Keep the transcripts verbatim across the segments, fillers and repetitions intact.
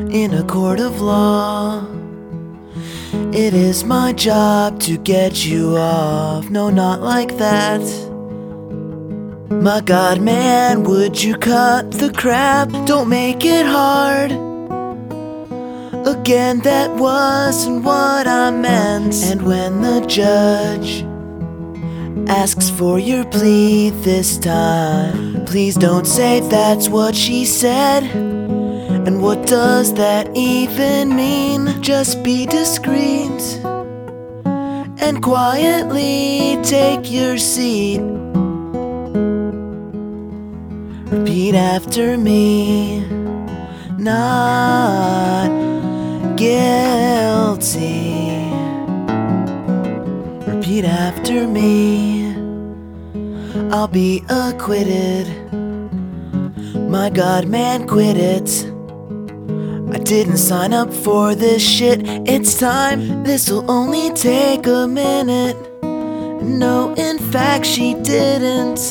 in a court of law. It is my job to get you off. No, not like that. My God, man, would you cut the crap? Don't make it hard. Again, that wasn't what I meant. And when the judge asks for your plea this time, please don't say that's what she said. And what does that even mean? Just be discreet and quietly take your seat. Repeat after me. Not guilty. Repeat after me. I'll be acquitted. My God, man, quit it. I didn't sign up for this shit. It's time. This'll only take a minute. No, in fact, she didn't.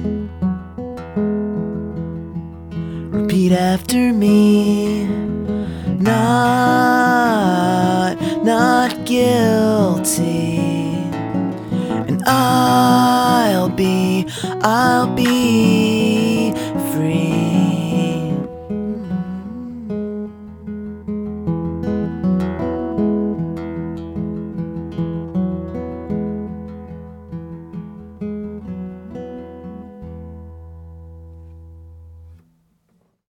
Repeat after me. Not, not guilty. And I'll be, I'll be